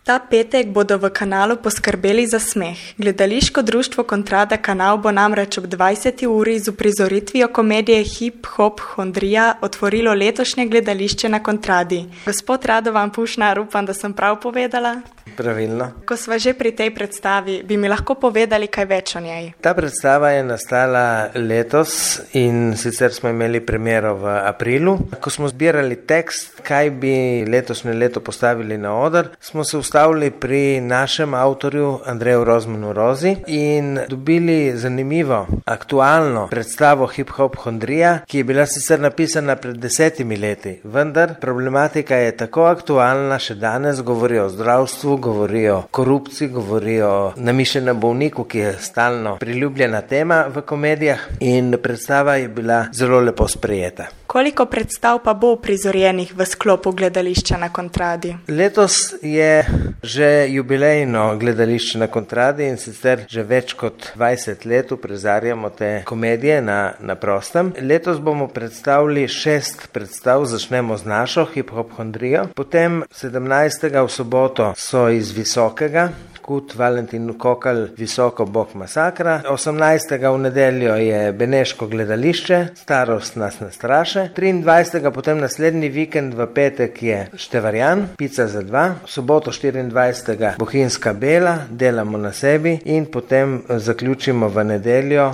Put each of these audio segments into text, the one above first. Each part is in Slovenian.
Ta petek bodo v Kanalu poskrbeli za smeh. Gledališko društvo Kontrada Kanal bo namreč ob 20. uri z uprizoritvijo komedije Hip-hop-hondrija otvorilo letošnje gledališče na Kontradi. Gospod Radovan Pušnar, upam, da sem prav povedala? Pravilno. Ko sva že pri tej predstavi, bi mi lahko povedali kaj več o njej? Ta predstava je nastala letos in sicer smo imeli premiero v aprilu. Ko smo zbirali tekst, kaj bi letošnje leto postavili na oder, smo se ustavili pri našem avtorju Andreju Rozmanu Rozi in dobili zanimivo, aktualno predstavo Hip-hop-hondrija, ki je bila sicer napisana pred 10 leti, vendar problematika je tako aktualna, še danes govori o zdravstvu, govori o korupciji, govori o namišljenem bolniku, ki je stalno priljubljena tema v komedijah, in predstava je bila zelo lepo sprejeta. Koliko predstav pa bo prizorjenih v sklopu gledališča na Kontradi? Letos je že jubilejno gledališče na Kontradi in sicer že več kot 20 let uprizarjamo te komedije na prostem. Letos bomo predstavili 6 predstav, začnemo z našo Hip-hop-hondrijo, potem 17. v soboto so iz Visokega, Kut Valentin Kokal, Visoko Bog masakra. 18. v nedeljo je Beneško gledališče, Starost nas ne straše. 23. potem naslednji vikend v petek je Števarjan, Pica za 2. V soboto 24. Bohinjska Bela, Delamo na sebi in potem zaključimo v nedeljo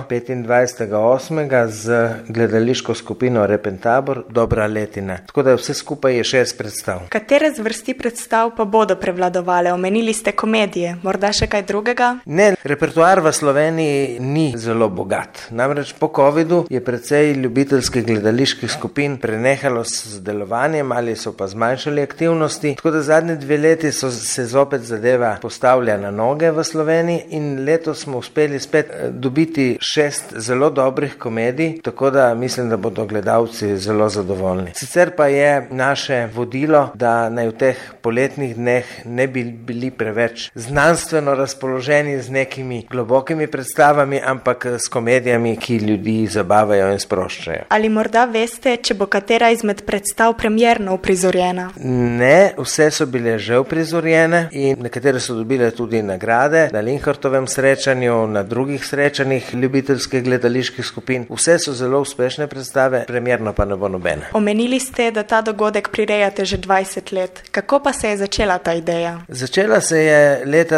25.8. z gledališko skupino Repentabor, Dobra letina. Tako da vse skupaj je 6 predstav. Katere zvrsti predstav pa bodo prevladovale? Omenili ste komedije. Morda še kaj drugega? Ne, repertoar v Sloveniji ni zelo bogat. Namreč po covidu je precej ljubiteljskih gledaliških skupin prenehalo s delovanjem ali so pa zmanjšali aktivnosti, tako da zadnji 2 leti se zopet zadeva postavlja na noge v Sloveniji in letos smo uspeli spet dobiti 6 zelo dobrih komedij, tako da mislim, da bodo gledalci zelo zadovoljni. Sicer pa je naše vodilo, da naj v teh poletnih dneh ne bi bili preveč znanstveno razpoloženi z nekimi globokimi predstavami, ampak s komedijami, ki ljudi zabavajo in sproščajo. Ali morda veste, če bo katera izmed predstav premierno uprizorjena? Ne, vse so bile že uprizorjene in nekatere so dobile tudi nagrade na Linhartovem srečanju, na drugih srečanjih ljubiteljskih gledaliških skupin. Vse so zelo uspešne predstave, premierno pa ne bo nobene. Omenili ste, da ta dogodek prirejate že 20 let. Kako pa se je začela ta ideja? Začela se je leta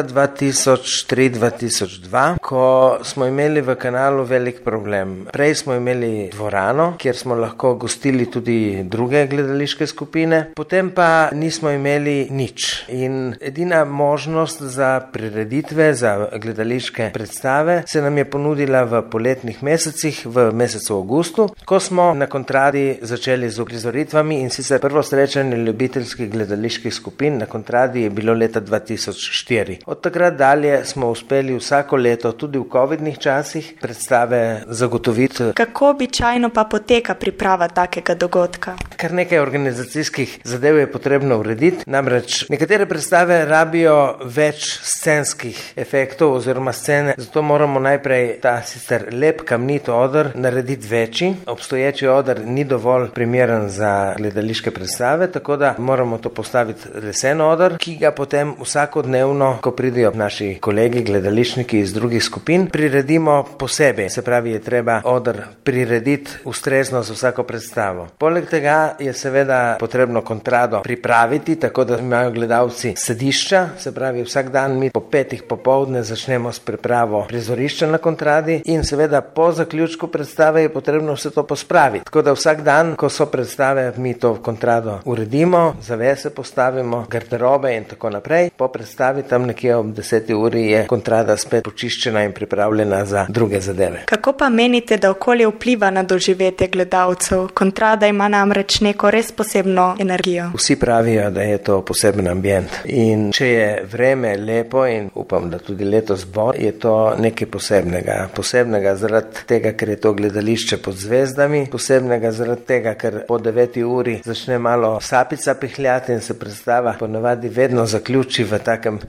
2003-2002, ko smo imeli v Kanalu velik problem. Prej smo imeli dvorano, kjer smo lahko gostili tudi druge gledališke skupine, potem pa nismo imeli nič. In edina možnost za prireditve, za gledališke predstave se nam je ponudila v poletnih mesecih, v mesecu avgustu, ko smo na Kontradi začeli z uprizoritvami in sicer prvo srečanje ljubiteljskih gledaliških skupin na Kontradi je bilo leta 2004. Od takrat dalje smo uspeli vsako leto, tudi v covidnih časih, predstave zagotoviti. Kako običajno pa poteka priprava takega dogodka? Kar nekaj organizacijskih zadev je potrebno urediti, namreč nekatere predstave rabijo več scenskih efektov oziroma scene, zato moramo najprej ta sicer lep kamnit oder narediti večji. Obstoječi oder ni dovolj primeren za gledališke predstave, tako da moramo to postaviti lesen oder, ki ga potem vsakodnevno, ko pridejo naši kolegi, gledališniki iz drugih skupin, priredimo posebej. Se pravi, je treba oder prirediti ustrezno za vsako predstavo. Poleg tega je seveda potrebno Kontrado pripraviti, tako da imajo gledalci sedišča, se pravi, vsak dan mi po 5 popoldne začnemo s pripravo prizorišča na Kontradi in seveda po zaključku predstave je potrebno vse to pospraviti. Tako da vsak dan, ko so predstave, mi to Kontrado uredimo, zavese postavimo, garderobe in tako naprej. Po predstavi tam nekje ob 10. uri je Kontrada spet počiščena in pripravljena za druge zadeve. Kako pa menite, da okolje vpliva na doživetje gledalcev? Kontrada ima namreč neko res posebno energijo. Vsi pravijo, da je to poseben ambient. In če je vreme lepo in upam, da tudi letos bo, je to nekaj posebnega. Posebnega zaradi tega, ker je to gledališče pod zvezdami, posebnega zaradi tega, ker po 9. uri začne malo sapica pihljati in se predstava ponavadi vedno zaključi v takem prijetnem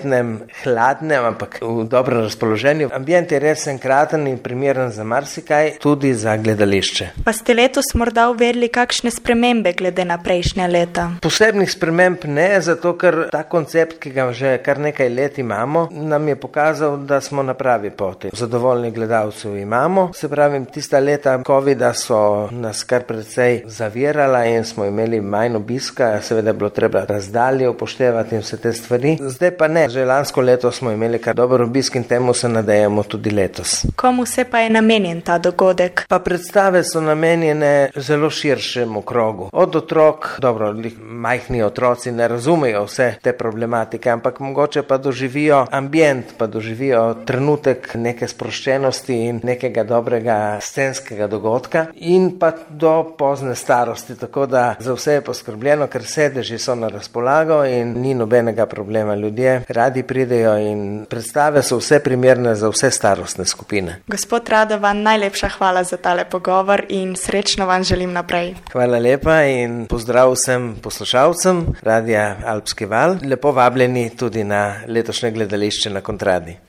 poletnem, hladnem, ampak v dobrem razpoloženju. Ambient je res enkraten in primeren za marsikaj, tudi za gledališče. Pa ste letos morda uvedli kakšne spremembe glede na prejšnja leta? Posebnih sprememb ne, zato ker ta koncept, ki ga že kar nekaj let imamo, nam je pokazal, da smo na pravi poti. Zadovoljni gledalcev imamo, se pravi, tista leta COVID-a so nas kar precej zavirala in smo imeli manj obiska, seveda je bilo treba razdalje upoštevati in vse te stvari. Zdaj pa ne, že lansko leto smo imeli kar dober obisk in temu se nadejamo tudi letos. Komu se pa je namenjen ta dogodek? Pa predstave so namenjene zelo širšemu krogu. Od otrok, dobro, majhni otroci ne razumejo vse te problematike, ampak mogoče pa doživijo ambient, pa doživijo trenutek neke sproščenosti in nekega dobrega scenskega dogodka in pa do pozne starosti, tako da za vse je poskrbljeno, ker sedeži so na razpolago in ni nobenega problema. Ljudje radi pridejo in predstave so vse primerne za vse starostne skupine. Gospod Radovan, najlepša hvala za tale pogovor in srečno vam želim naprej. Hvala lepa in pozdrav vsem poslušalcem Radia Alpski val. Lepo vabljeni tudi na letošnje gledališče na Kontradi.